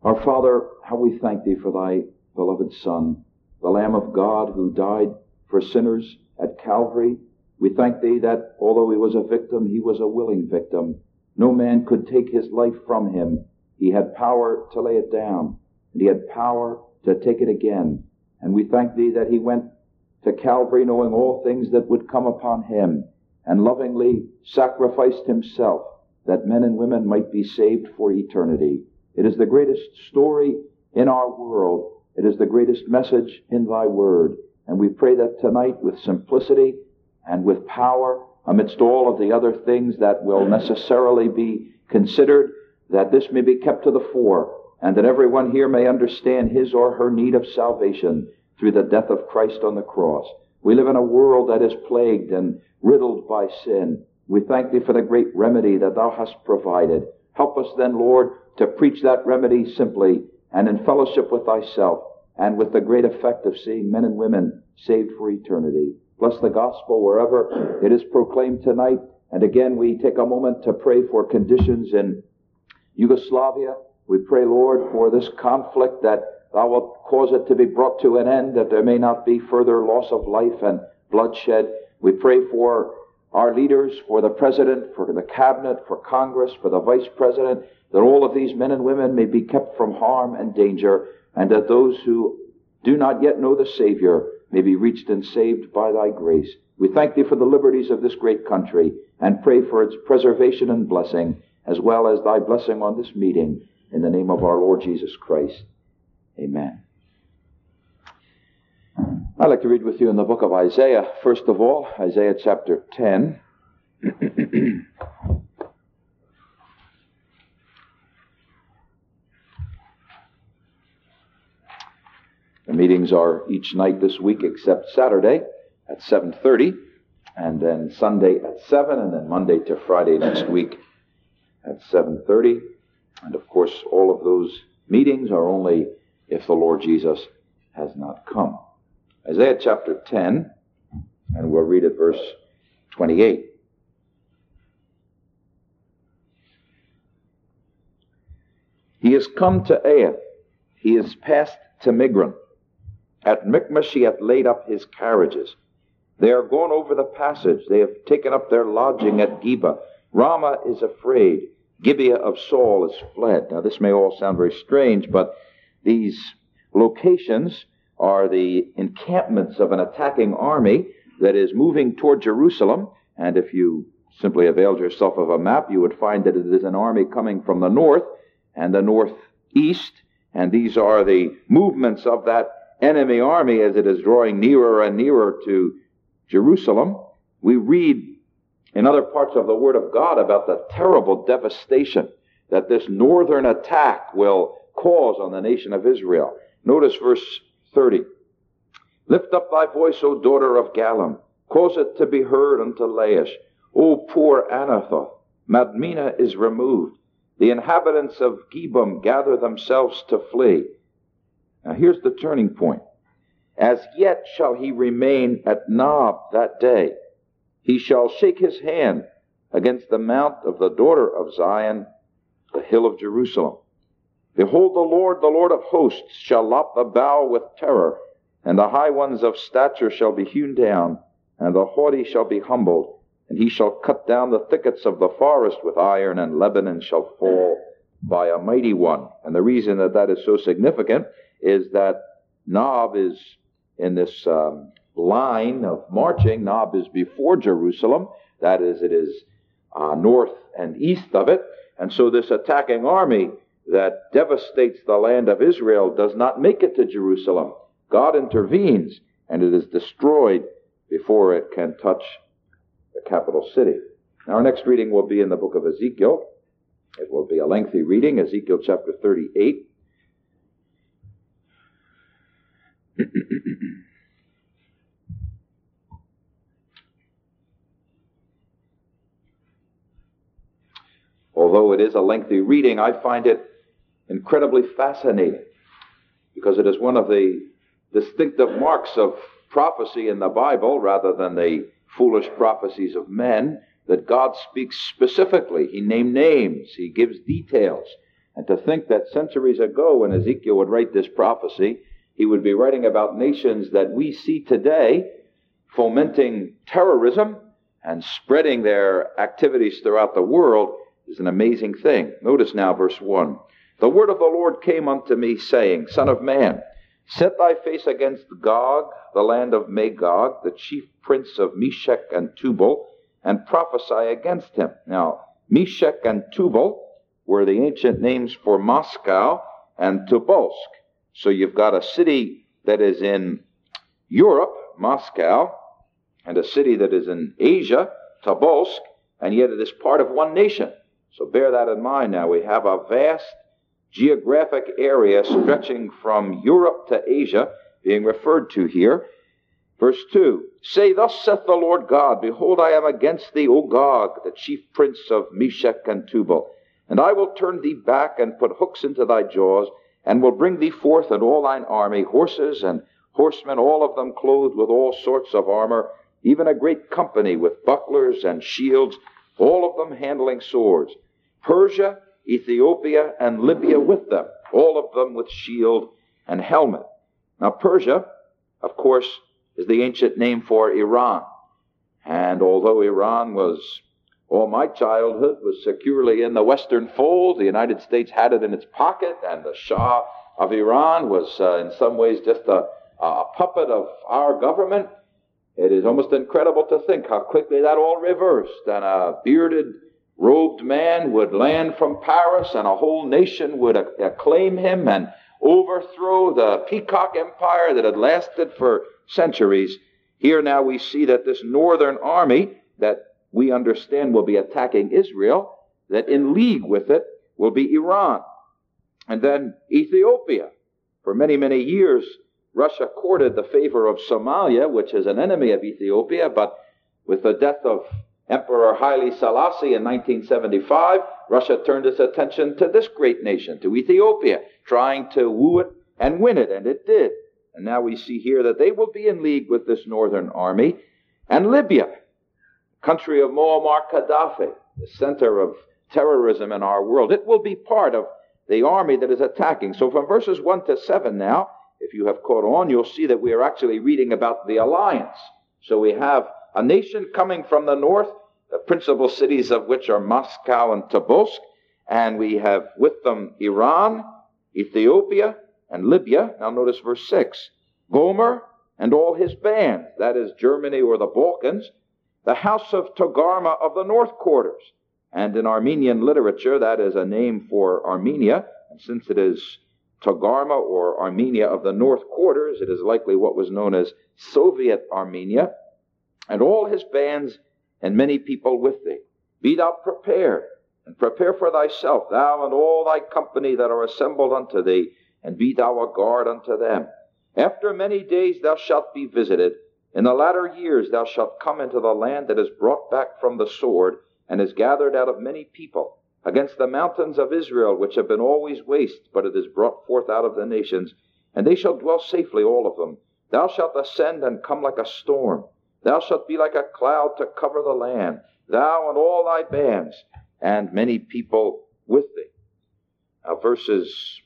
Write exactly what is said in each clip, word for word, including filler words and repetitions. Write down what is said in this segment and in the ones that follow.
Our Father, how we thank Thee for Thy beloved Son, the Lamb of God who died for sinners at Calvary. We thank Thee that although He was a victim, He was a willing victim. No man could take His life from Him. He had power to lay it down, and He had power to take it again. And we thank Thee that He went to Calvary knowing all things that would come upon Him, and lovingly sacrificed Himself that men and women might be saved for eternity. It is the greatest story in our world. It is the greatest message in Thy Word. And we pray that tonight with simplicity and with power, amidst all of the other things that will necessarily be considered, that this may be kept to the fore, and that everyone here may understand his or her need of salvation through the death of Christ on the cross. We live in a world that is plagued and riddled by sin. We thank Thee for the great remedy that Thou hast provided. Help us then, Lord, to preach that remedy simply and in fellowship with Thyself, and with the great effect of seeing men and women saved for eternity. Bless the gospel wherever it is proclaimed tonight. And again, we take a moment to pray for conditions in Yugoslavia. We pray, Lord, for this conflict, that Thou wilt cause it to be brought to an end, that there may not be further loss of life and bloodshed. We pray for our leaders, for the President, for the Cabinet, for Congress, for the Vice President, that all of these men and women may be kept from harm and danger, and that those who do not yet know the Savior may be reached and saved by Thy grace. We thank Thee for the liberties of this great country, and pray for its preservation and blessing, as well as Thy blessing on this meeting, in the name of our Lord Jesus Christ. Amen. I'd like to read with you in the book of Isaiah, first of all, Isaiah chapter ten. The meetings are each night this week except Saturday at seven thirty, and then Sunday at seven, and then Monday to Friday next week at seven thirty. And of course, all of those meetings are only if the Lord Jesus has not come. Isaiah chapter ten, and we'll read at verse twenty-eight. He is come to Aiah, he is passed to Migron. At Michmash he hath laid up his carriages. They are gone over the passage, they have taken up their lodging at Geba. Ramah is afraid, Gibeah of Saul is fled. Now this may all sound very strange, but these locations are the encampments of an attacking army that is moving toward Jerusalem. And if you simply availed yourself of a map, you would find that it is an army coming from the north and the northeast. And these are the movements of that enemy army as it is drawing nearer and nearer to Jerusalem. We read in other parts of the Word of God about the terrible devastation that this northern attack will cause on the nation of Israel. Notice verse thirty. Lift up thy voice, O daughter of Gallim. Cause it to be heard unto Laish. O poor Anathoth, Madmenah is removed. The inhabitants of Gebim gather themselves to flee. Now here's the turning point. As yet shall he remain at Nob that day. He shall shake his hand against the mount of the daughter of Zion, the hill of Jerusalem. Behold, the Lord, the Lord of hosts, shall lop the bough with terror, and the high ones of stature shall be hewn down, and the haughty shall be humbled, and he shall cut down the thickets of the forest with iron, and Lebanon shall fall by a mighty one. And the reason that that is so significant is that Nob is in this um, line of marching. Nob is before Jerusalem. That is, it is uh, north and east of it. And so this attacking army that devastates the land of Israel does not make it to Jerusalem. God intervenes, and it is destroyed before it can touch the capital city. Now, our next reading will be in the book of Ezekiel. It will be a lengthy reading, Ezekiel chapter thirty-eight. Although it is a lengthy reading, I find it incredibly fascinating, because it is one of the distinctive marks of prophecy in the Bible, rather than the foolish prophecies of men, that God speaks specifically. He names names. He gives details. And to think that centuries ago, when Ezekiel would write this prophecy, he would be writing about nations that we see today fomenting terrorism and spreading their activities throughout the world is an amazing thing. Notice now verse one. The word of the Lord came unto me, saying, Son of man, set thy face against Gog, the land of Magog, the chief prince of Meshech and Tubal, and prophesy against him. Now, Meshech and Tubal were the ancient names for Moscow and Tobolsk. So you've got a city that is in Europe, Moscow, and a city that is in Asia, Tobolsk, and yet it is part of one nation. So bear that in mind now. We have a vast geographic area stretching from Europe to Asia being referred to here. Verse two, Say, thus saith the Lord God, Behold, I am against thee, O Gog, the chief prince of Meshech and Tubal, and I will turn thee back and put hooks into thy jaws, and will bring thee forth and all thine army, horses and horsemen, all of them clothed with all sorts of armor, even a great company with bucklers and shields, all of them handling swords. Persia, Ethiopia, and Libya with them, all of them with shield and helmet. Now Persia, of course, is the ancient name for Iran. And although Iran was, all my childhood, was securely in the Western fold, the United States had it in its pocket, and the Shah of Iran was uh, in some ways just a, a puppet of our government, it is almost incredible to think how quickly that all reversed, and a bearded, robed man would land from Paris, and a whole nation would acclaim him and overthrow the Peacock Empire that had lasted for centuries. Here now we see that this northern army that we understand will be attacking Israel, that in league with it will be Iran. And then Ethiopia. For many, many years, Russia courted the favor of Somalia, which is an enemy of Ethiopia, but with the death of Emperor Haile Selassie in nineteen seventy-five, Russia turned its attention to this great nation, to Ethiopia, trying to woo it and win it, and it did. And now we see here that they will be in league with this northern army. And Libya, country of Muammar Gaddafi, the center of terrorism in our world, it will be part of the army that is attacking. So from verses one to seven now, if you have caught on, you'll see that we are actually reading about the alliance. So we have a nation coming from the north, the principal cities of which are Moscow and Tobolsk, and we have with them Iran, Ethiopia, and Libya. Now notice verse six. Gomer and all his band, that is Germany or the Balkans, the house of Togarma of the north quarters. And in Armenian literature, that is a name for Armenia, and since it is Togarma or Armenia of the north quarters, it is likely what was known as Soviet Armenia, and all his bands and many people with thee. Be thou prepared, and prepare for thyself, thou and all thy company that are assembled unto thee, and be thou a guard unto them. After many days thou shalt be visited. In the latter years thou shalt come into the land that is brought back from the sword, and is gathered out of many people, against the mountains of Israel, which have been always waste, but it is brought forth out of the nations, and they shall dwell safely, all of them. Thou shalt ascend and come like a storm. Thou shalt be like a cloud to cover the land, thou and all thy bands, and many people with thee. Now verses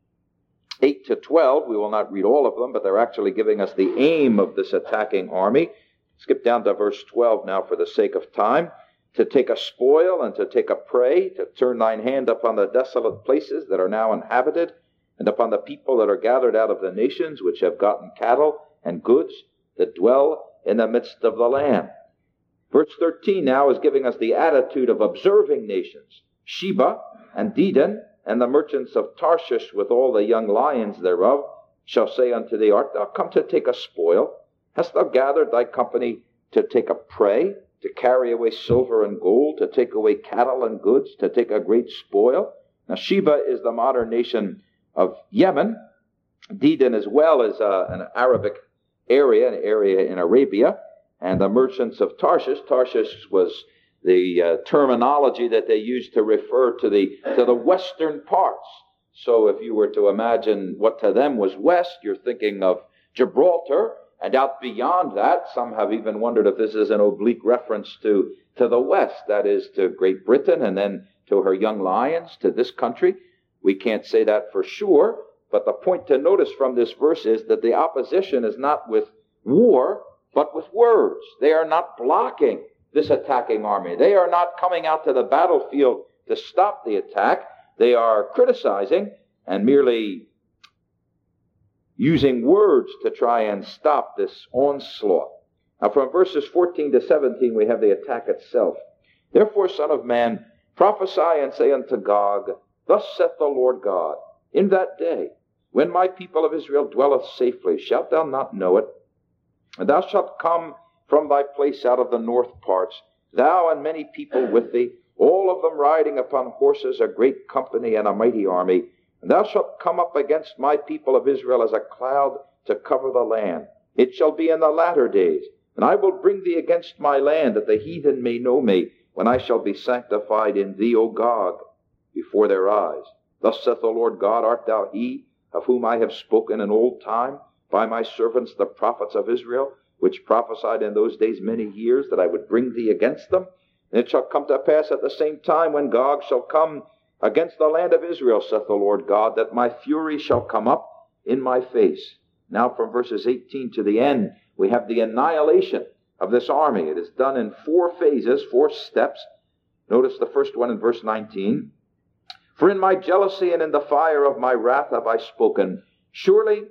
eight to twelve, we will not read all of them, but they're actually giving us the aim of this attacking army. Skip down to verse twelve now for the sake of time. To take a spoil and to take a prey, to turn thine hand upon the desolate places that are now inhabited, and upon the people that are gathered out of the nations, which have gotten cattle and goods, that dwell in the midst of the land. Verse thirteen now is giving us the attitude of observing nations. Sheba and Dedan and the merchants of Tarshish with all the young lions thereof shall say unto thee, Art thou come to take a spoil? Hast thou gathered thy company to take a prey, to carry away silver and gold, to take away cattle and goods, to take a great spoil? Now Sheba is the modern nation of Yemen. Dedan as well is uh, an Arabic area, an area in Arabia. And the merchants of Tarshish, Tarshish was the uh, terminology that they used to refer to the to the western parts. So if you were to imagine what to them was west, you're thinking of Gibraltar, and out beyond that, some have even wondered if this is an oblique reference to, to the west, that is to Great Britain, and then to her young lions, to this country. We can't say that for sure, but the point to notice from this verse is that the opposition is not with war, but with words. They are not blocking this attacking army. They are not coming out to the battlefield to stop the attack. They are criticizing and merely using words to try and stop this onslaught. Now from verses fourteen to seventeen we have the attack itself. Therefore, Son of man, prophesy and say unto Gog, Thus saith the Lord God, In that day, when my people of Israel dwelleth safely, shalt thou not know it? And thou shalt come from thy place out of the north parts, thou and many people with thee, all of them riding upon horses, a great company and a mighty army. And thou shalt come up against my people of Israel as a cloud to cover the land. It shall be in the latter days, and I will bring thee against my land, that the heathen may know me, when I shall be sanctified in thee, O Gog, before their eyes. Thus saith the Lord God, Art thou he, of whom I have spoken in old time, by my servants the prophets of Israel, which prophesied in those days many years, that I would bring thee against them? And it shall come to pass at the same time, when Gog shall come against the land of Israel, saith the Lord God, that my fury shall come up in my face. Now from verses eighteen to the end, we have the annihilation of this army. It is done in four phases, four steps. Notice the first one in verse nineteen. For in my jealousy and in the fire of my wrath have I spoken. Surely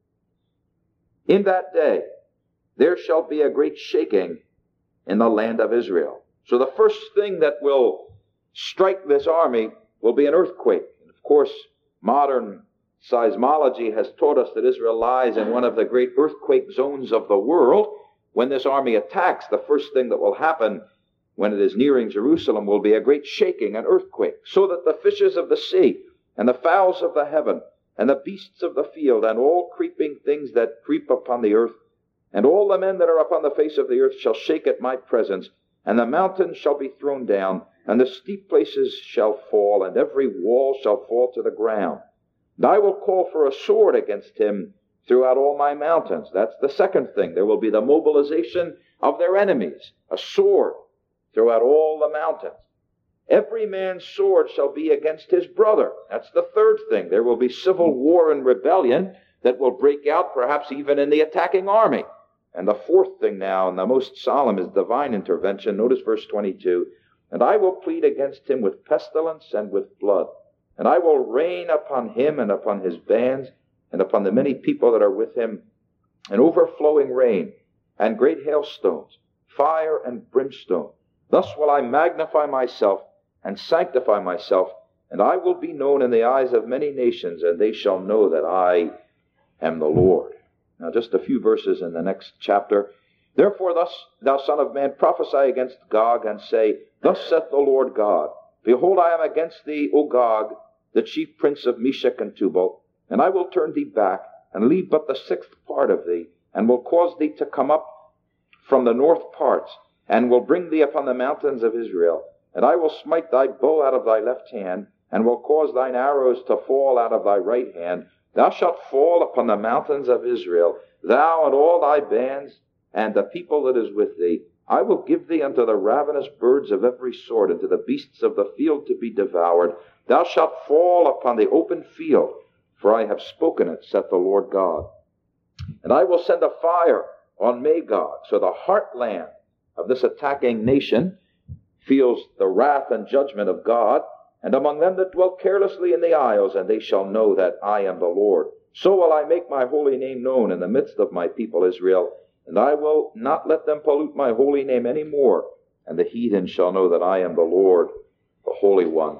in that day there shall be a great shaking in the land of Israel. So the first thing that will strike this army will be an earthquake. And of course, modern seismology has taught us that Israel lies in one of the great earthquake zones of the world. When this army attacks, the first thing that will happen when it is nearing Jerusalem will be a great shaking, an earthquake, so that the fishes of the sea and the fowls of the heaven and the beasts of the field and all creeping things that creep upon the earth and all the men that are upon the face of the earth shall shake at my presence, and the mountains shall be thrown down, and the steep places shall fall, and every wall shall fall to the ground. And I will call for a sword against him throughout all my mountains. That's the second thing. There will be the mobilization of their enemies, a sword throughout all the mountains. Every man's sword shall be against his brother. That's the third thing. There will be civil war and rebellion that will break out, perhaps even in the attacking army. And the fourth thing now, and the most solemn, is divine intervention. Notice verse twenty-two. And I will plead against him with pestilence and with blood. And I will rain upon him and upon his bands and upon the many people that are with him an overflowing rain and great hailstones, fire and brimstone. Thus will I magnify myself and sanctify myself, and I will be known in the eyes of many nations, and they shall know that I am the Lord. Now just a few verses in the next chapter. Therefore thus, thou son of man, prophesy against Gog, and say, Thus saith the Lord God, Behold, I am against thee, O Gog, the chief prince of Meshech and Tubal, and I will turn thee back, and leave but the sixth part of thee, and will cause thee to come up from the north parts, and will bring thee upon the mountains of Israel. And I will smite thy bow out of thy left hand, and will cause thine arrows to fall out of thy right hand. Thou shalt fall upon the mountains of Israel, thou and all thy bands, and the people that is with thee. I will give thee unto the ravenous birds of every sort, and to the beasts of the field to be devoured. Thou shalt fall upon the open field, for I have spoken it, saith the Lord God. And I will send a fire on Magog. So the heartland of this attacking nation feels the wrath and judgment of God, and among them that dwell carelessly in the isles, and they shall know that I am the Lord. So will I make my holy name known in the midst of my people Israel, and I will not let them pollute my holy name any more, and the heathen shall know that I am the Lord, the Holy One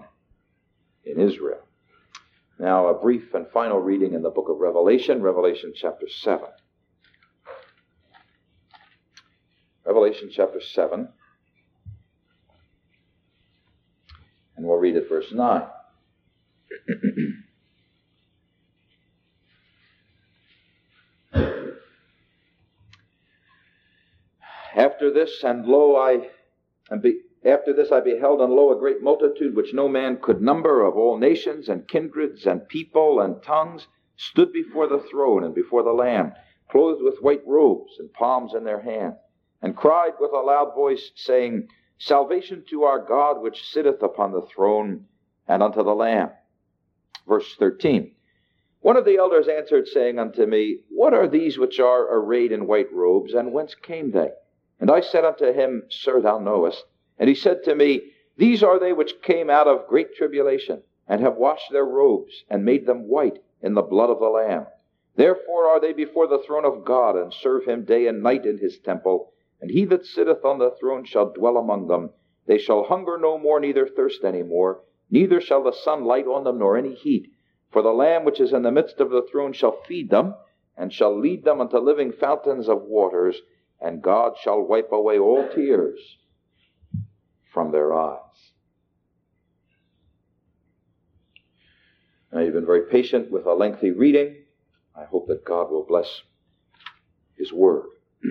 in Israel. Now a brief and final reading in the book of Revelation, Revelation chapter seven. Revelation chapter seven. And we'll read at verse nine. After this, and lo, I, and be, after this I beheld, and lo, a great multitude which no man could number, of all nations and kindreds and people and tongues, stood before the throne and before the Lamb, clothed with white robes and palms in their hands, and cried with a loud voice, saying, Salvation to our God which sitteth upon the throne, and unto the Lamb. Verse thirteen. One of the elders answered, saying unto me, What are these which are arrayed in white robes, and whence came they? And I said unto him, Sir, thou knowest. And he said to me, These are they which came out of great tribulation, and have washed their robes, and made them white in the blood of the Lamb. Therefore are they before the throne of God, and serve him day and night in his temple. And he that sitteth on the throne shall dwell among them. They shall hunger no more, neither thirst any more. Neither shall the sun light on them, nor any heat. For the Lamb which is in the midst of the throne shall feed them, and shall lead them unto living fountains of waters, and God shall wipe away all tears from their eyes. Now, you've been very patient with a lengthy reading. I hope that God will bless his word.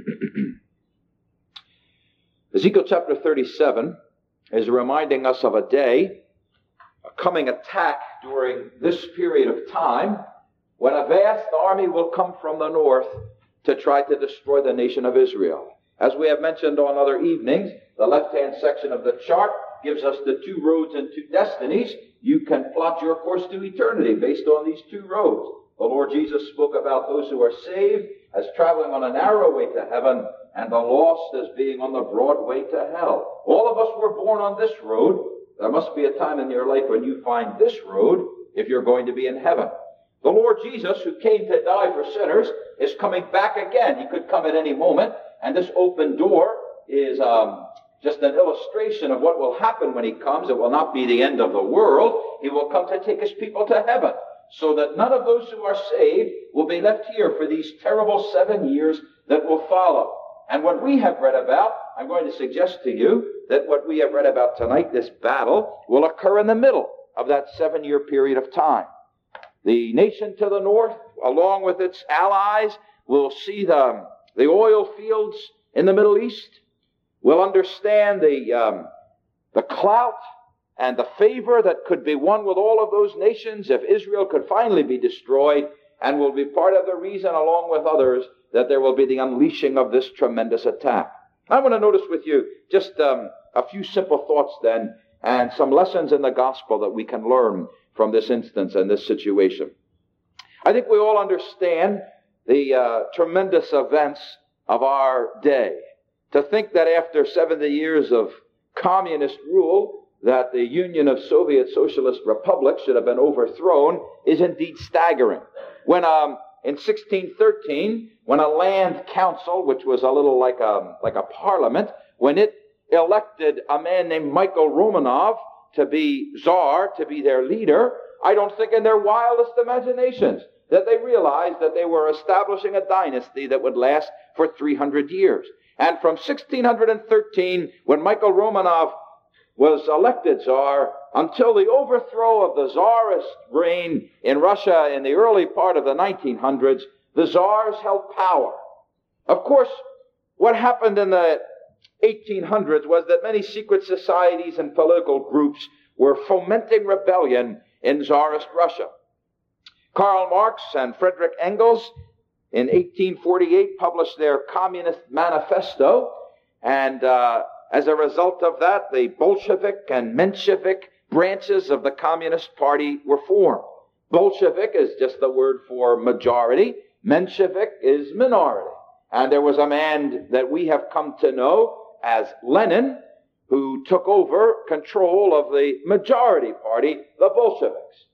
Ezekiel chapter thirty-seven is reminding us of a day, a coming attack during this period of time, when a vast army will come from the north to try to destroy the nation of Israel. As we have mentioned on other evenings, the left-hand section of the chart gives us the two roads and two destinies. You can plot your course to eternity based on these two roads. The Lord Jesus spoke about those who are saved as traveling on a narrow way to heaven, and the lost as being on the broad way to hell. All of us were born on this road. There must be a time in your life when you find this road if you're going to be in heaven. The Lord Jesus, who came to die for sinners, is coming back again. He could come at any moment, and this open door is um, just an illustration of what will happen when he comes. It will not be the end of the world. He will come to take his people to heaven, so that none of those who are saved will be left here for these terrible seven years that will follow. And what we have read about, I'm going to suggest to you that what we have read about tonight, this battle, will occur in the middle of that seven-year period of time. The nation to the north, along with its allies, will see the, the oil fields in the Middle East, will understand the, um, the clout and the favor that could be won with all of those nations if Israel could finally be destroyed, and will be part of the reason, along with others, that there will be the unleashing of this tremendous attack. I want to notice with you just um, a few simple thoughts then, and some lessons in the gospel that we can learn from this instance and this situation. I think we all understand the uh, tremendous events of our day. To think that after seventy years of communist rule, that the Union of Soviet Socialist Republics should have been overthrown is indeed staggering. When um, in sixteen thirteen, when a land council, which was a little like a, like a parliament, when it elected a man named Michael Romanov to be czar, to be their leader, I don't think in their wildest imaginations that they realized that they were establishing a dynasty that would last for three hundred years. And from sixteen thirteen, when Michael Romanov was elected czar, until the overthrow of the czarist reign in Russia in the early part of the nineteen hundreds, the czars held power. Of course, what happened in the eighteen hundreds was that many secret societies and political groups were fomenting rebellion in czarist Russia. Karl Marx and Friedrich Engels in eighteen forty-eight published their Communist Manifesto, and uh, as a result of that, the Bolshevik and Menshevik branches of the Communist Party were formed. Bolshevik is just the word for majority. Menshevik is minority. And there was a man that we have come to know as Lenin, who took over control of the majority party, the Bolsheviks.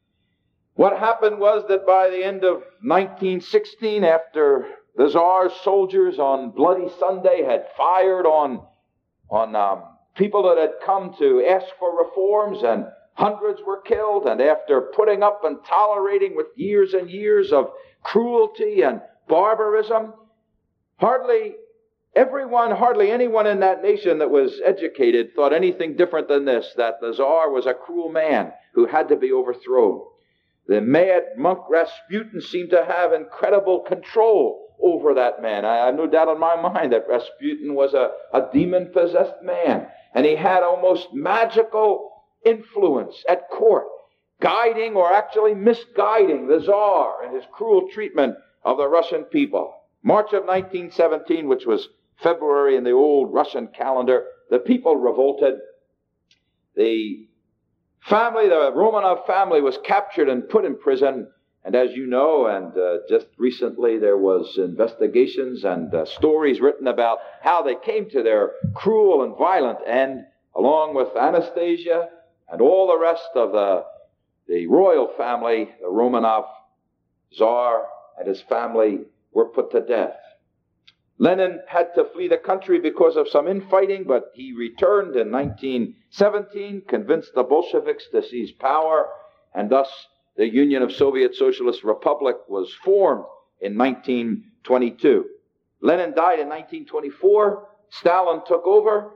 What happened was that by the end of nineteen sixteen, after the Tsar's soldiers on Bloody Sunday had fired on, on um, people that had come to ask for reforms, and hundreds were killed, and after putting up and tolerating with years and years of cruelty and barbarism, hardly everyone, hardly anyone in that nation that was educated thought anything different than this, that the Tsar was a cruel man who had to be overthrown. The mad monk Rasputin seemed to have incredible control over that man. I have no doubt in my mind that Rasputin was a, a demon-possessed man, and he had almost magical influence at court, guiding or actually misguiding the Tsar and his cruel treatment of the Russian people. March of nineteen seventeen, which was February in the old Russian calendar, the people revolted. The family, the Romanov family, was captured and put in prison. And as you know, and uh, just recently there was investigations and uh, stories written about how they came to their cruel and violent end, along with Anastasia and all the rest of the, the royal family. The Romanov Tsar and his family were put to death. Lenin had to flee the country because of some infighting, but he returned in nineteen seventeen, convinced the Bolsheviks to seize power, and thus the Union of Soviet Socialist Republic was formed in nineteen twenty-two. Lenin died in nineteen twenty-four. Stalin took over.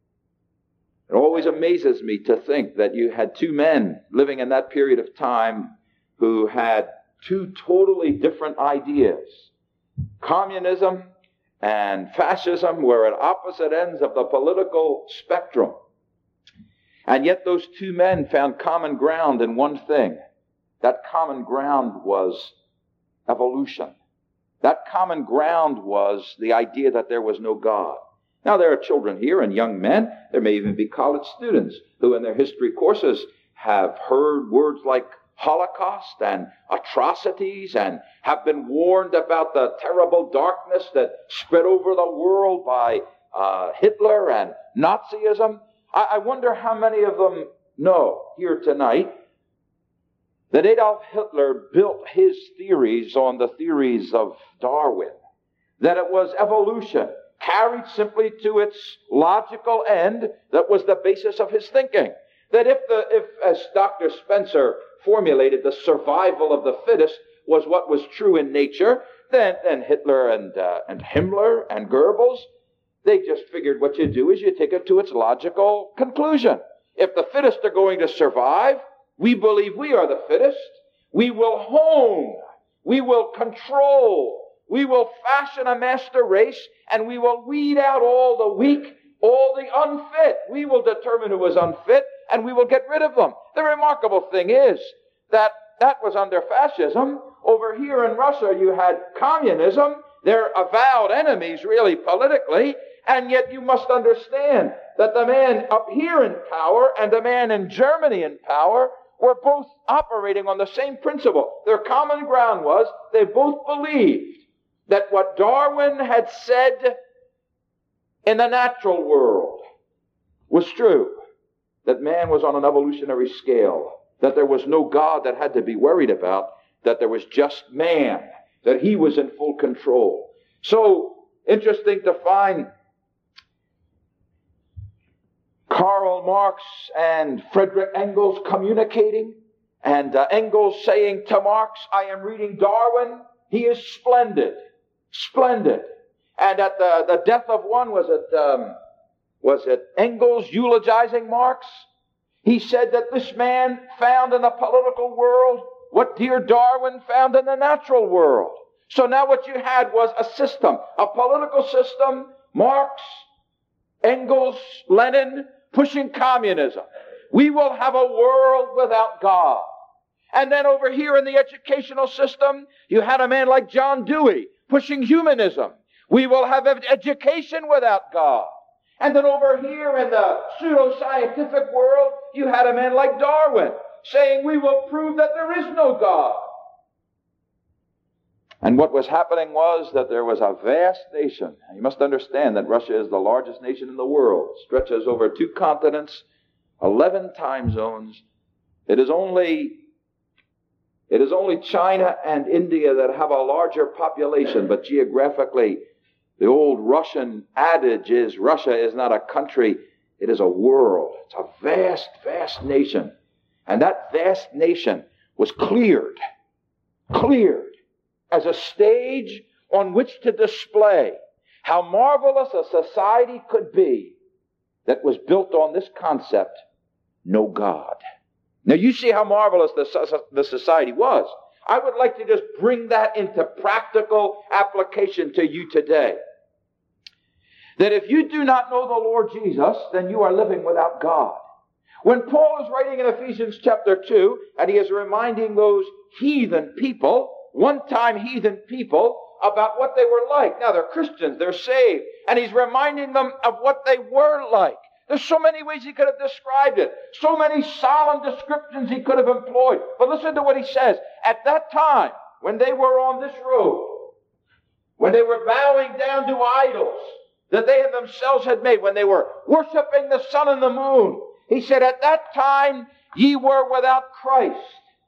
It always amazes me to think that you had two men living in that period of time who had two totally different ideas. Communism and fascism were at opposite ends of the political spectrum. And yet those two men found common ground in one thing. That common ground was evolution. That common ground was the idea that there was no God. Now, there are children here and young men. There may even be college students who in their history courses have heard words like Holocaust and atrocities and have been warned about the terrible darkness that spread over the world by uh, Hitler and Nazism. I, I wonder how many of them know here tonight that Adolf Hitler built his theories on the theories of Darwin, that it was evolution carried simply to its logical end that was the basis of his thinking. That if, the, if as Doctor Spencer formulated, the survival of the fittest was what was true in nature, then, then Hitler and, uh, and Himmler and Goebbels, they just figured what you do is you take it to its logical conclusion. If the fittest are going to survive, we believe we are the fittest. We will hone. We will control. We will fashion a master race, and we will weed out all the weak, all the unfit. We will determine who is unfit, and we will get rid of them. The remarkable thing is that that was under fascism. Over here in Russia, you had communism. They're avowed enemies, really, politically, and yet you must understand that the man up here in power and the man in Germany in power were both operating on the same principle. Their common ground was they both believed that what Darwin had said in the natural world was true, that man was on an evolutionary scale, that there was no God that had to be worried about, that there was just man, that he was in full control. So interesting to find Karl Marx and Friedrich Engels communicating, and uh, Engels saying to Marx, I am reading Darwin, he is splendid, splendid. And at the, the death of one, was it, um, was it Engels eulogizing Marx? He said that this man found in the political world what dear Darwin found in the natural world. So now what you had was a system, a political system, Marx, Engels, Lenin, pushing communism. We will have a world without God. And then over here in the educational system, you had a man like John Dewey pushing humanism. We will have education without God. And then over here in the pseudo-scientific world, you had a man like Darwin saying we will prove that there is no God. And what was happening was that there was a vast nation. You must understand that Russia is the largest nation in the world. Stretches over two continents, eleven time zones. It is only, it is only China and India that have a larger population, but geographically, the old Russian adage is Russia is not a country, it is a world. It's a vast, vast nation. And that vast nation was cleared, cleared as a stage on which to display how marvelous a society could be that was built on this concept, no God. Now you see how marvelous the, the society was. I would like to just bring that into practical application to you today. That if you do not know the Lord Jesus, then you are living without God. When Paul is writing in Ephesians chapter two, and he is reminding those heathen people, one-time heathen people, about what they were like. Now they're Christians, they're saved, and he's reminding them of what they were like. There's so many ways he could have described it. So many solemn descriptions he could have employed. But listen to what he says. At that time, when they were on this road, when they were bowing down to idols that they themselves had made, when they were worshiping the sun and the moon, he said, at that time ye were without Christ.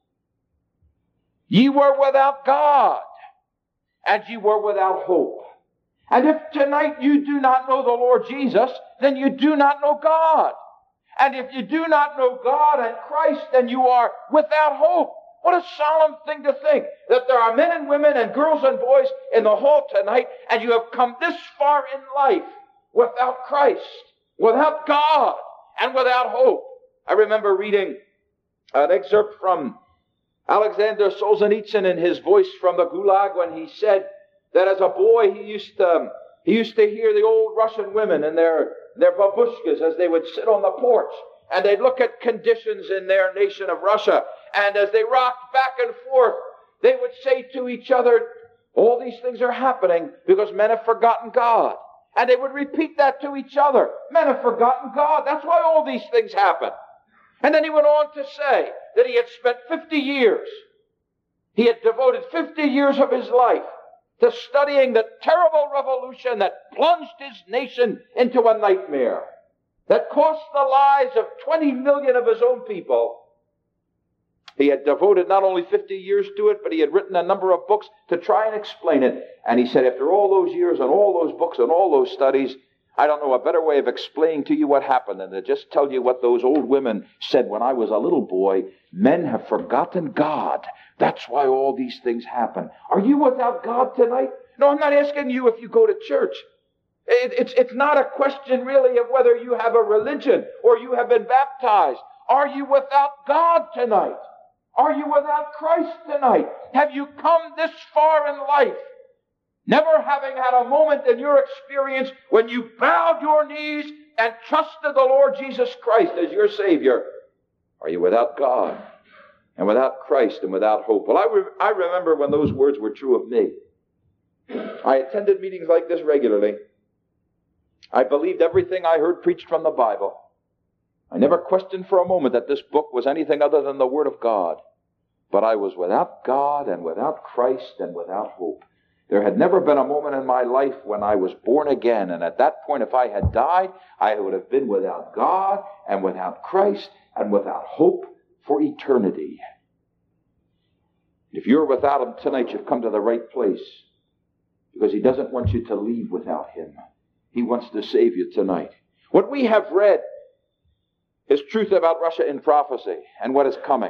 Ye were without God. And ye were without hope. And if tonight you do not know the Lord Jesus, then you do not know God. And if you do not know God and Christ, then you are without hope. What a solemn thing to think, that there are men and women and girls and boys in the hall tonight, and you have come this far in life without Christ, without God, and without hope. I remember reading an excerpt from Alexander Solzhenitsyn in his Voice from the Gulag, when he said that as a boy he used to, he used to hear the old Russian women and their, their babushkas as they would sit on the porch, and they'd look at conditions in their nation of Russia, and as they rocked back and forth, they would say to each other, all these things are happening because men have forgotten God. And they would repeat that to each other. Men have forgotten God. That's why all these things happen. And then he went on to say that he had spent fifty years. He had devoted fifty years of his life to studying the terrible revolution that plunged his nation into a nightmare, that cost the lives of twenty million of his own people. He had devoted not only fifty years to it, but he had written a number of books to try and explain it. And he said, after all those years and all those books and all those studies, I don't know a better way of explaining to you what happened than to just tell you what those old women said when I was a little boy. Men have forgotten God. That's why all these things happen. Are you without God tonight? No, I'm not asking you if you go to church. It, it's, it's not a question really of whether you have a religion or you have been baptized. Are you without God tonight? Are you without Christ tonight? Have you come this far in life, never having had a moment in your experience when you bowed your knees and trusted the Lord Jesus Christ as your Savior? Are you without God and without Christ and without hope? Well, I, re- I remember when those words were true of me. I attended meetings like this regularly. I believed everything I heard preached from the Bible. I never questioned for a moment that this book was anything other than the Word of God. But I was without God and without Christ and without hope. There had never been a moment in my life when I was born again. And at that point, if I had died, I would have been without God and without Christ and without hope for eternity. If you're without Him tonight, you've come to the right place. Because He doesn't want you to leave without Him. He wants to save you tonight. What we have read is truth about Russia in prophecy and what is coming.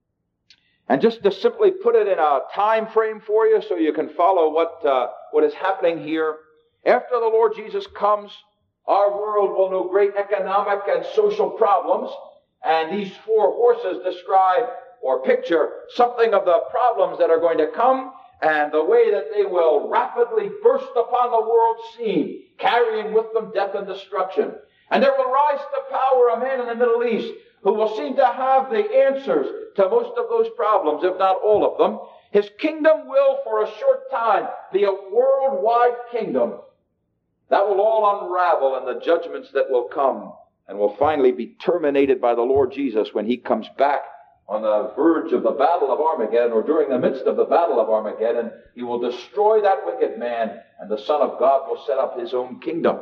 And just to simply put it in a time frame for you so you can follow what, uh, what is happening here. After the Lord Jesus comes, our world will know great economic and social problems. And these four horses describe or picture something of the problems that are going to come and the way that they will rapidly burst upon the world scene, carrying with them death and destruction. And there will rise to power a man in the Middle East who will seem to have the answers to most of those problems, if not all of them. His kingdom will, for a short time, be a worldwide kingdom that will all unravel in the judgments that will come and will finally be terminated by the Lord Jesus when He comes back on the verge of the battle of Armageddon, or during the midst of the battle of Armageddon. He will destroy that wicked man, and the Son of God will set up His own kingdom.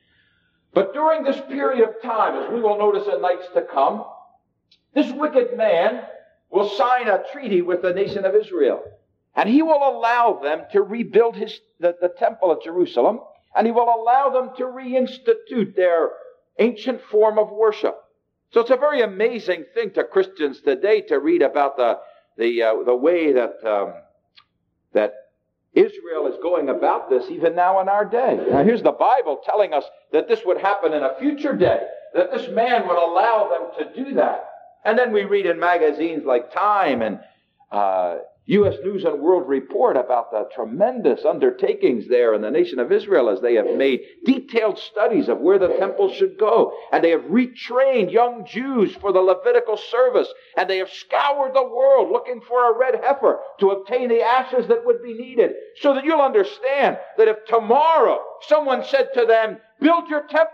But during this period of time, as we will notice in nights to come, this wicked man will sign a treaty with the nation of Israel. And he will allow them to rebuild his, the, the temple at Jerusalem. And he will allow them to reinstitute their ancient form of worship. So it's a very amazing thing to Christians today to read about the, the, uh, the way that, um, that Israel is going about this even now in our day. Now here's the Bible telling us that this would happen in a future day, that this man would allow them to do that. And then we read in magazines like Time and uh, U S News and World Report about the tremendous undertakings there in the nation of Israel as they have made detailed studies of where the temple should go. And they have retrained young Jews for the Levitical service. And they have scoured the world looking for a red heifer to obtain the ashes that would be needed. So that you'll understand that if tomorrow someone said to them, build your temple,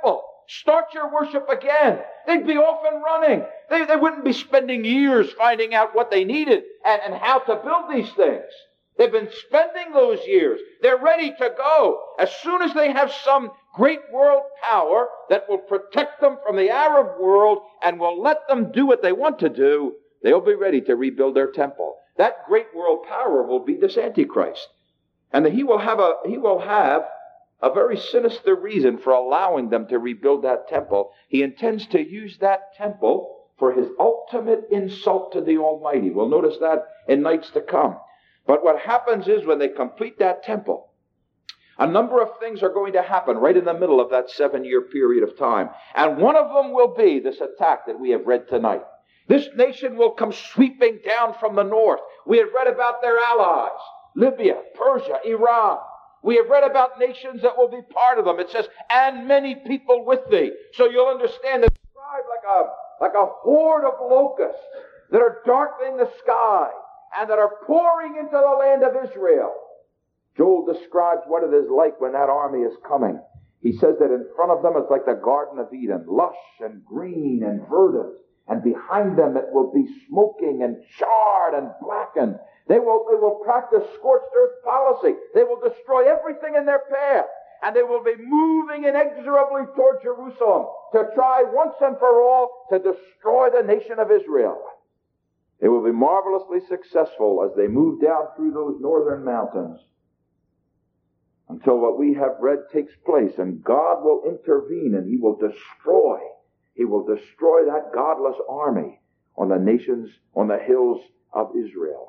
Start your worship again. They'd be off and running. They, they wouldn't be spending years finding out what they needed and, and how to build these things. They've been spending those years. They're ready to go. As soon as they have some great world power that will protect them from the Arab world and will let them do what they want to do, they'll be ready to rebuild their temple. That great world power will be this Antichrist. And he will have a, he will have a very sinister reason for allowing them to rebuild that temple. He intends to use that temple for his ultimate insult to the Almighty. We'll notice that in nights to come. But what happens is when they complete that temple, a number of things are going to happen right in the middle of that seven-year period of time. And one of them will be this attack that we have read tonight. This nation will come sweeping down from the north. We have read about their allies, Libya, Persia, Iran. We have read about nations that will be part of them. It says, and many people with thee. So you'll understand that it's described like a, like a horde of locusts that are darkening the sky and that are pouring into the land of Israel. Joel describes what it is like when that army is coming. He says that in front of them it's like the Garden of Eden, lush and green and verdant. And behind them it will be smoking and charred and blackened. They will, they will practice scorched earth policy. They will destroy everything in their path. And they will be moving inexorably toward Jerusalem to try once and for all to destroy the nation of Israel. They will be marvelously successful as they move down through those northern mountains until what we have read takes place, and God will intervene and he will destroy. He will destroy that godless army on the nations, on the hills of Israel.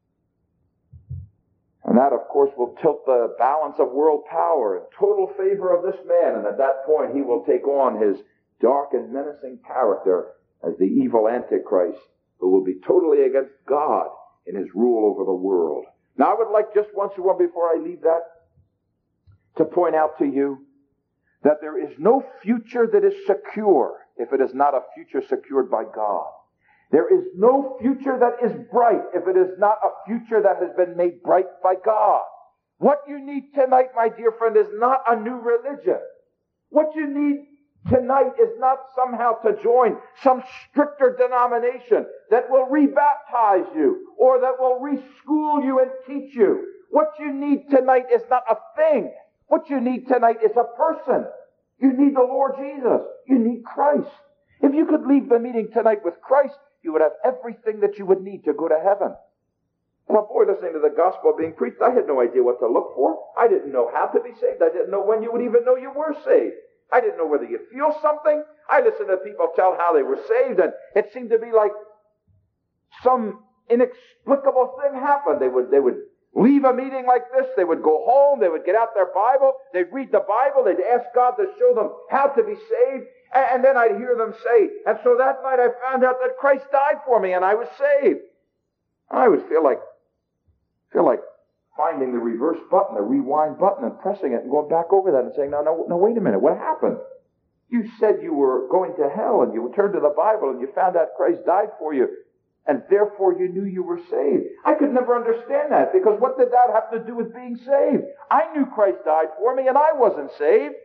And that, of course, will tilt the balance of world power in total favor of this man. And at that point, he will take on his dark and menacing character as the evil Antichrist, who will be totally against God in his rule over the world. Now, I would like just once more before I leave that to point out to you that there is no future that is secure if it is not a future secured by God. There is no future that is bright if it is not a future that has been made bright by God. What you need tonight, my dear friend, is not a new religion. What you need tonight is not somehow to join some stricter denomination that will rebaptize you or that will reschool you and teach you. What you need tonight is not a thing. What you need tonight is a person. You need the Lord Jesus. You need Christ. If you could leave the meeting tonight with Christ, you would have everything that you would need to go to heaven. Well, boy, listening to the gospel being preached, I had no idea what to look for. I didn't know how to be saved. I didn't know when you would even know you were saved. I didn't know whether you'd feel something. I listened to people tell how they were saved, and it seemed to be like some inexplicable thing happened. They would, they would leave a meeting like this. They would go home. They would get out their Bible. They'd read the Bible. They'd ask God to show them how to be saved. And then I'd hear them say, and so that night I found out that Christ died for me and I was saved. I would feel like, feel like finding the reverse button, the rewind button, and pressing it and going back over that and saying, no, no, no, wait a minute, what happened? You said you were going to hell and you turned to the Bible and you found out Christ died for you and therefore you knew you were saved. I could never understand that because what did that have to do with being saved? I knew Christ died for me and I wasn't saved.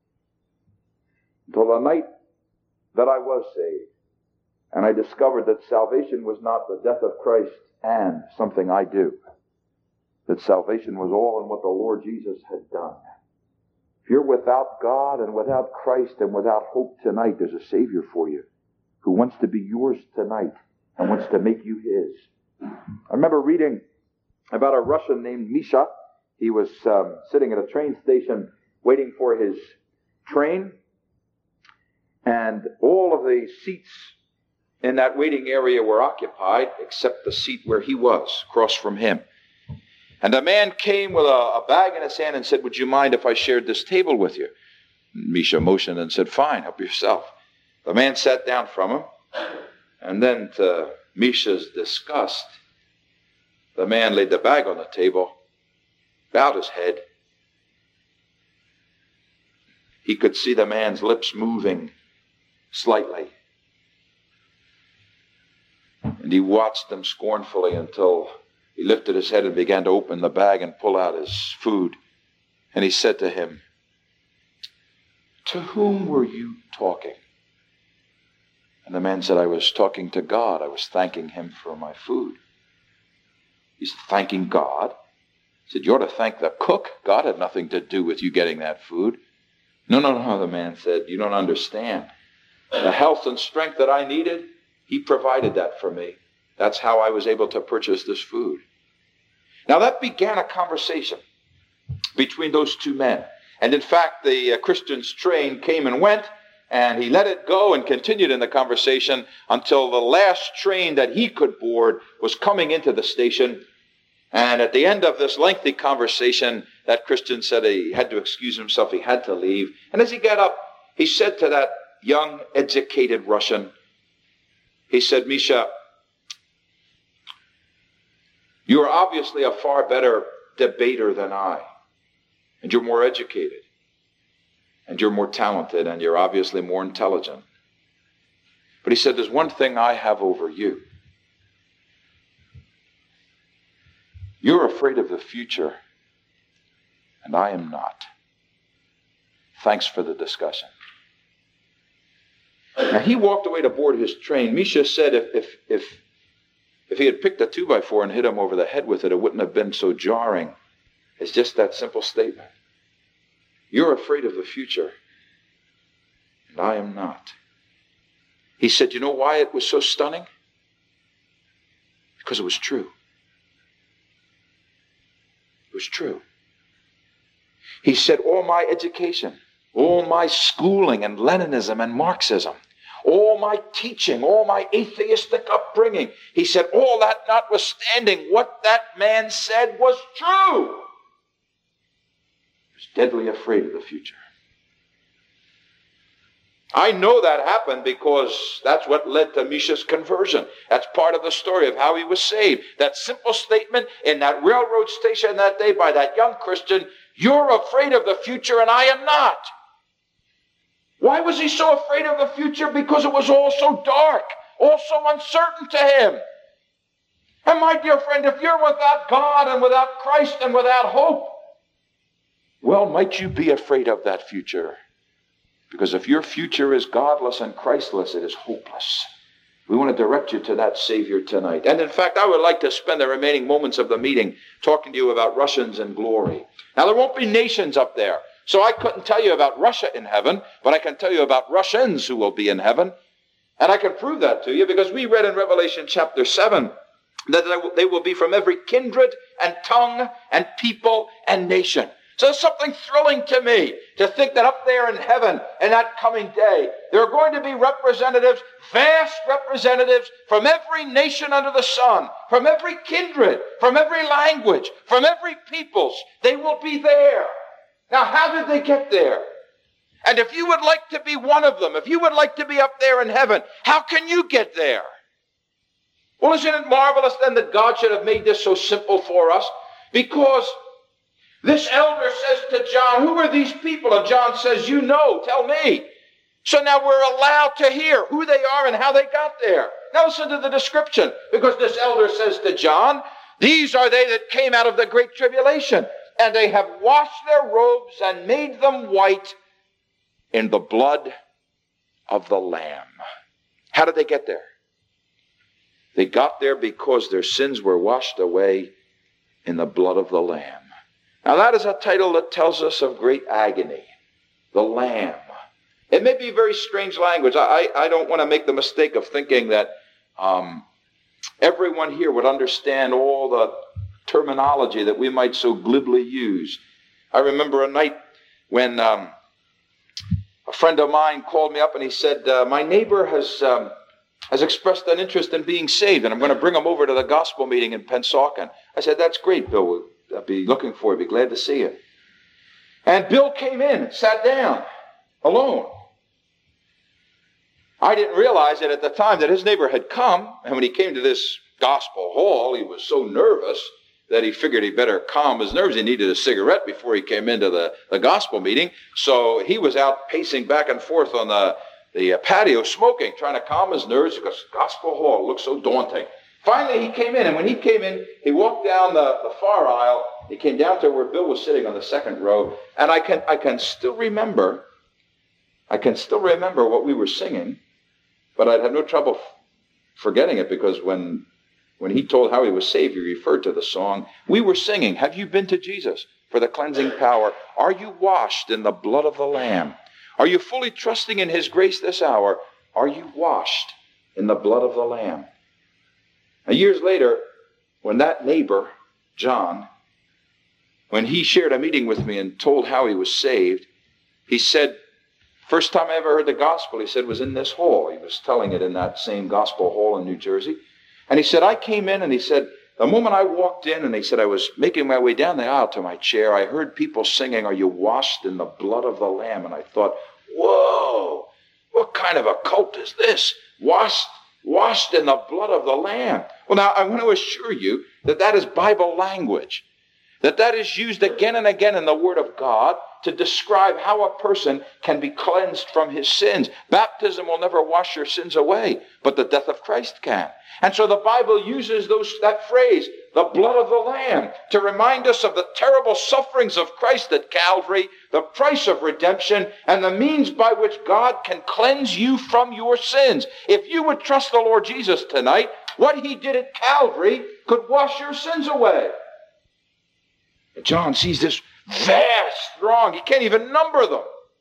Until the night that I was saved. And I discovered that salvation was not the death of Christ and something I do. That salvation was all in what the Lord Jesus had done. If you're without God and without Christ and without hope tonight, there's a Savior for you who wants to be yours tonight and wants to make you His. I remember reading about a Russian named Misha. He was um, sitting at a train station waiting for his train. And all of the seats in that waiting area were occupied except the seat where he was, across from him. And a man came with a, a bag in his hand and said, would you mind if I shared this table with you? And Misha motioned and said, fine, help yourself. The man sat down from him. And then to Misha's disgust, the man laid the bag on the table, bowed his head. He could see the man's lips moving slightly. And he watched them scornfully until he lifted his head and began to open the bag and pull out his food. And he said to him, to whom were you talking? And the man said, I was talking to God. I was thanking him for my food. He said, thanking God? He said, you ought to thank the cook. God had nothing to do with you getting that food. No, no, no, the man said, you don't understand. The health and strength that I needed, he provided that for me. That's how I was able to purchase this food. Now that began a conversation between those two men. And in fact, the uh, Christian's train came and went, and he let it go and continued in the conversation until the last train that he could board was coming into the station. And at the end of this lengthy conversation, that Christian said he had to excuse himself, he had to leave. And as he got up, he said to that young, educated Russian, he said, Misha, you are obviously a far better debater than I. And you're more educated. And you're more talented. And you're obviously more intelligent. But he said, there's one thing I have over you. You're afraid of the future. And I am not. Thanks for the discussion. Now he walked away to board his train. Misha said if if if if he had picked a two by four and hit him over the head with it, it wouldn't have been so jarring. It's just that simple statement. You're afraid of the future, and I am not. He said, you know why it was so stunning? Because it was true. It was true. He said, all my education, all my schooling and Leninism and Marxism, all my teaching, all my atheistic upbringing, he said, all that notwithstanding, what that man said was true. He was deadly afraid of the future. I know that happened because that's what led to Misha's conversion. That's part of the story of how he was saved. That simple statement in that railroad station that day by that young Christian, you're afraid of the future and I am not. Why was he so afraid of the future? Because it was all so dark, all so uncertain to him. And my dear friend, if you're without God and without Christ and without hope, well, might you be afraid of that future? Because if your future is godless and Christless, it is hopeless. We want to direct you to that Savior tonight. And in fact, I would like to spend the remaining moments of the meeting talking to you about Russians in glory. Now, there won't be nations up there. So I couldn't tell you about Russia in heaven, but I can tell you about Russians who will be in heaven. And I can prove that to you because we read in Revelation chapter seven that they will be from every kindred and tongue and people and nation. So it's something thrilling to me to think that up there in heaven in that coming day, there are going to be representatives, vast representatives from every nation under the sun, from every kindred, from every language, from every peoples. They will be there. Now, how did they get there? And if you would like to be one of them, if you would like to be up there in heaven, how can you get there? Well, isn't it marvelous then that God should have made this so simple for us? Because this elder says to John, who are these people? And John says, you know, tell me. So now we're allowed to hear who they are and how they got there. Now listen to the description, because this elder says to John, these are they that came out of the great tribulation. And they have washed their robes and made them white in the blood of the Lamb. How did they get there? They got there because their sins were washed away in the blood of the Lamb. Now that is a title that tells us of great agony. The Lamb. It may be very strange language. I, I don't want to make the mistake of thinking that um, everyone here would understand all the terminology that we might so glibly use. I remember a night when um, a friend of mine called me up and he said, uh, my neighbor has um, has expressed an interest in being saved, and I'm going to bring him over to the gospel meeting in Pennsauken. I said, that's great, Bill. I'll be looking for you. Be glad to see you. And Bill came in and sat down alone. I didn't realize that at the time that his neighbor had come, and when he came to this gospel hall, he was so nervous that he figured he better calm his nerves. He needed a cigarette before he came into the, the gospel meeting. So he was out pacing back and forth on the, the patio smoking, trying to calm his nerves because gospel hall looked so daunting. Finally, he came in, and when he came in, he walked down the, the far aisle. He came down to where Bill was sitting on the second row, and I can I can still remember I can still remember what we were singing, but I'd have no trouble forgetting it because when, when he told how he was saved, he referred to the song. We were singing, have you been to Jesus for the cleansing power? Are you washed in the blood of the Lamb? Are you fully trusting in his grace this hour? Are you washed in the blood of the Lamb? Now, years later, when that neighbor, John, when he shared a meeting with me and told how he was saved, he said, first time I ever heard the gospel, he said, was in this hall. He was telling it in that same gospel hall in New Jersey. And he said, I came in and he said, the moment I walked in and he said, I was making my way down the aisle to my chair, I heard people singing, are you washed in the blood of the Lamb? And I thought, whoa, what kind of a cult is this? Washed, washed in the blood of the Lamb. Well, now, I want to assure you that that is Bible language, that that is used again and again in the Word of God to describe how a person can be cleansed from his sins. Baptism will never wash your sins away, but the death of Christ can. And so the Bible uses those that phrase, the blood of the Lamb, to remind us of the terrible sufferings of Christ at Calvary, the price of redemption, and the means by which God can cleanse you from your sins. If you would trust the Lord Jesus tonight, what he did at Calvary could wash your sins away. John sees this vast throng. He can't even number them.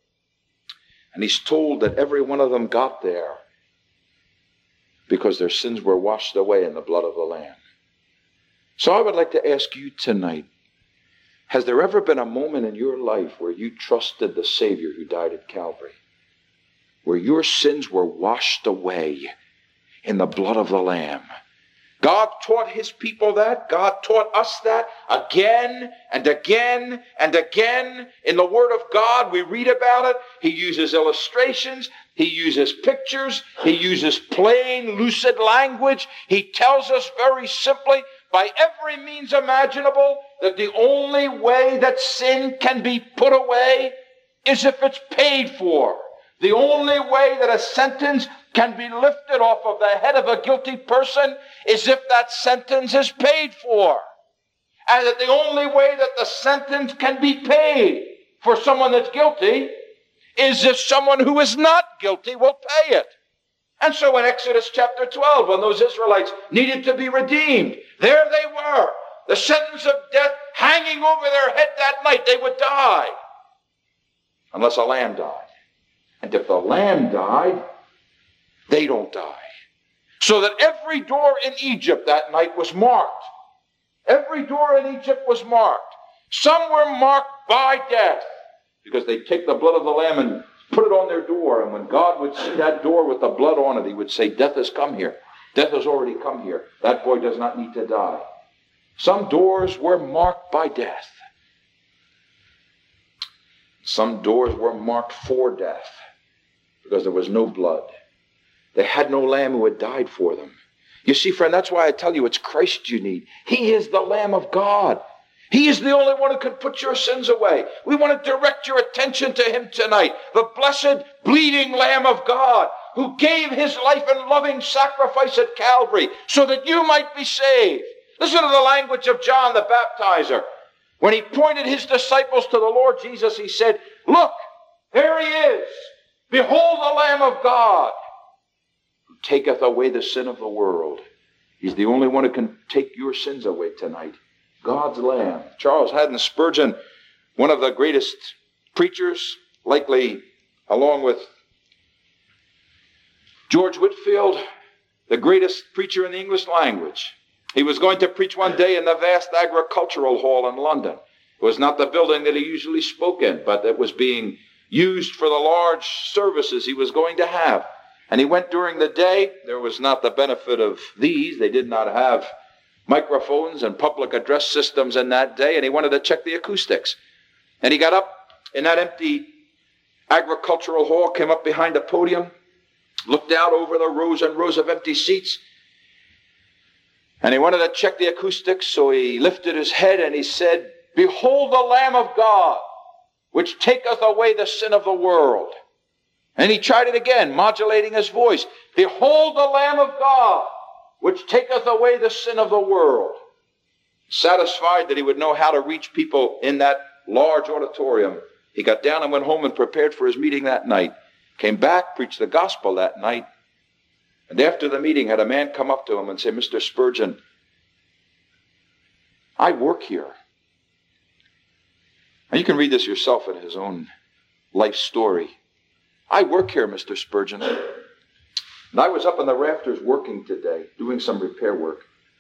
And he's told that every one of them got there because their sins were washed away in the blood of the Lamb. So I would like to ask you tonight, has there ever been a moment in your life where you trusted the Savior who died at Calvary, where your sins were washed away in the blood of the Lamb? God taught his people that. God taught us that again and again and again. In the Word of God, we read about it. He uses illustrations. He uses pictures. He uses plain, lucid language. He tells us very simply, by every means imaginable, that the only way that sin can be put away is if it's paid for. The only way that a sentence can be lifted off of the head of a guilty person is if that sentence is paid for. And that the only way that the sentence can be paid for someone that's guilty is if someone who is not guilty will pay it. And so in Exodus chapter twelve, when those Israelites needed to be redeemed, there they were, the sentence of death hanging over their head that night. They would die unless a lamb died. And if the lamb died, they don't die. So that every door in Egypt that night was marked. Every door in Egypt was marked. Some were marked by death, because they take the blood of the lamb and put it on their door. And when God would see that door with the blood on it, he would say, death has come here. Death has already come here. That boy does not need to die. Some doors were marked by death. Some doors were marked for death, because there was no blood. They had no lamb who had died for them. You see, friend, that's why I tell you it's Christ you need. He is the Lamb of God. He is the only one who can put your sins away. We want to direct your attention to him tonight. The blessed, bleeding Lamb of God, who gave his life in loving sacrifice at Calvary so that you might be saved. Listen to the language of John the Baptizer. When he pointed his disciples to the Lord Jesus, he said, look, there he is. Behold the Lamb of God, who taketh away the sin of the world. He's the only one who can take your sins away tonight. God's Lamb. Charles Haddon Spurgeon, one of the greatest preachers, likely along with George Whitefield, the greatest preacher in the English language. He was going to preach one day in the vast agricultural hall in London. It was not the building that he usually spoke in, but it was being used for the large services he was going to have. And he went during the day. There was not the benefit of these. They did not have microphones and public address systems in that day, and he wanted to check the acoustics. And he got up in that empty agricultural hall, came up behind the podium, looked out over the rows and rows of empty seats, and he wanted to check the acoustics, so he lifted his head and he said, behold the Lamb of God, which taketh away the sin of the world. And he tried it again, modulating his voice. Behold the Lamb of God, which taketh away the sin of the world. Satisfied that he would know how to reach people in that large auditorium, he got down and went home and prepared for his meeting that night. Came back, preached the gospel that night. And after the meeting, had a man come up to him and say, Mister Spurgeon, I work here. And you can read this yourself in his own life story. I work here, Mister Spurgeon. And I was up in the rafters working today, doing some repair work.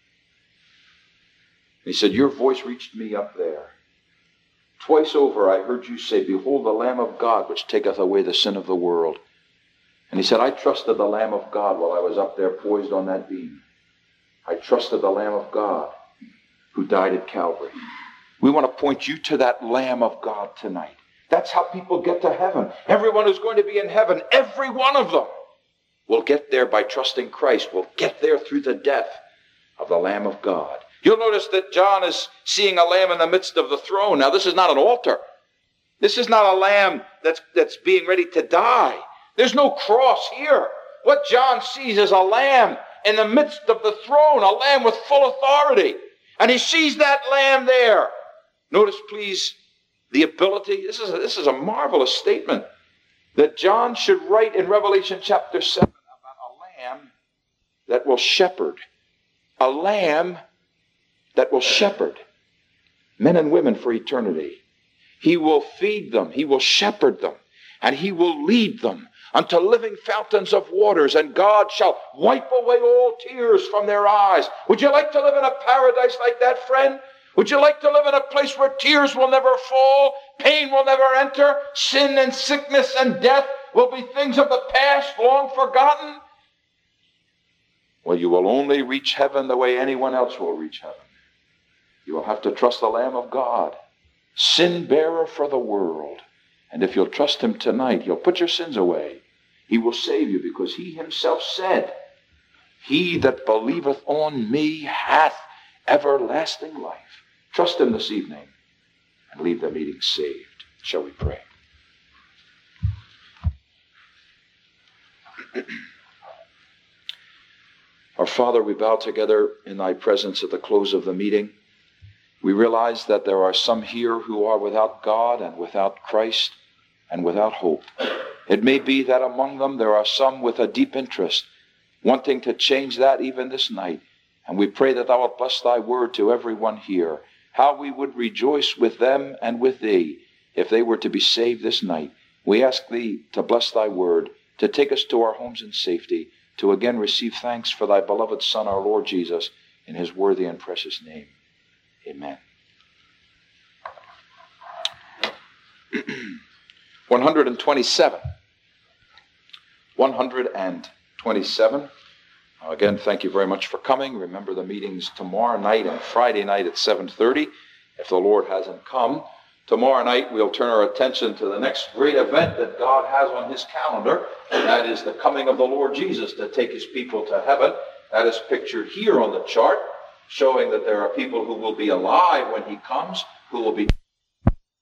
And he said, your voice reached me up there. Twice over I heard you say, behold the Lamb of God, which taketh away the sin of the world. And he said, I trusted the Lamb of God while I was up there poised on that beam. I trusted the Lamb of God who died at Calvary. We want to point you to that Lamb of God tonight. That's how people get to heaven. Everyone who's going to be in heaven, every one of them, will get there by trusting Christ, will get there through the death of the Lamb of God. You'll notice that John is seeing a lamb in the midst of the throne. Now, this is not an altar. This is not a lamb that's, that's being ready to die. There's no cross here. What John sees is a lamb in the midst of the throne, a lamb with full authority. And he sees that lamb there. Notice, please, the ability. This is a, this is a marvelous statement that John should write in Revelation chapter seven about a lamb that will shepherd. A lamb that will shepherd men and women for eternity. He will feed them. He will shepherd them. And he will lead them unto living fountains of waters. And God shall wipe away all tears from their eyes. Would you like to live in a paradise like that, friend? Would you like to live in a place where tears will never fall, pain will never enter, sin and sickness and death will be things of the past, long forgotten? Well, you will only reach heaven the way anyone else will reach heaven. You will have to trust the Lamb of God, sin bearer for the world. And if you'll trust him tonight, he'll put your sins away. He will save you because he himself said, he that believeth on me hath everlasting life. Trust him this evening and leave the meeting saved. Shall we pray? Our Father, we bow together in thy presence at the close of the meeting. We realize that there are some here who are without God and without Christ and without hope. It may be that among them there are some with a deep interest, wanting to change that even this night. And we pray that thou wilt bless thy word to everyone here. How we would rejoice with them and with thee if they were to be saved this night. We ask thee to bless thy word, to take us to our homes in safety, to again receive thanks for thy beloved Son, our Lord Jesus, in his worthy and precious name. Amen. one hundred twenty-seven. one hundred twenty-seven. Now again, thank you very much for coming. Remember the meetings tomorrow night and Friday night at seven thirty. If the Lord hasn't come, tomorrow night we'll turn our attention to the next great event that God has on his calendar, and that is the coming of the Lord Jesus to take his people to heaven. That is pictured here on the chart, showing that there are people who will be alive when he comes, who will be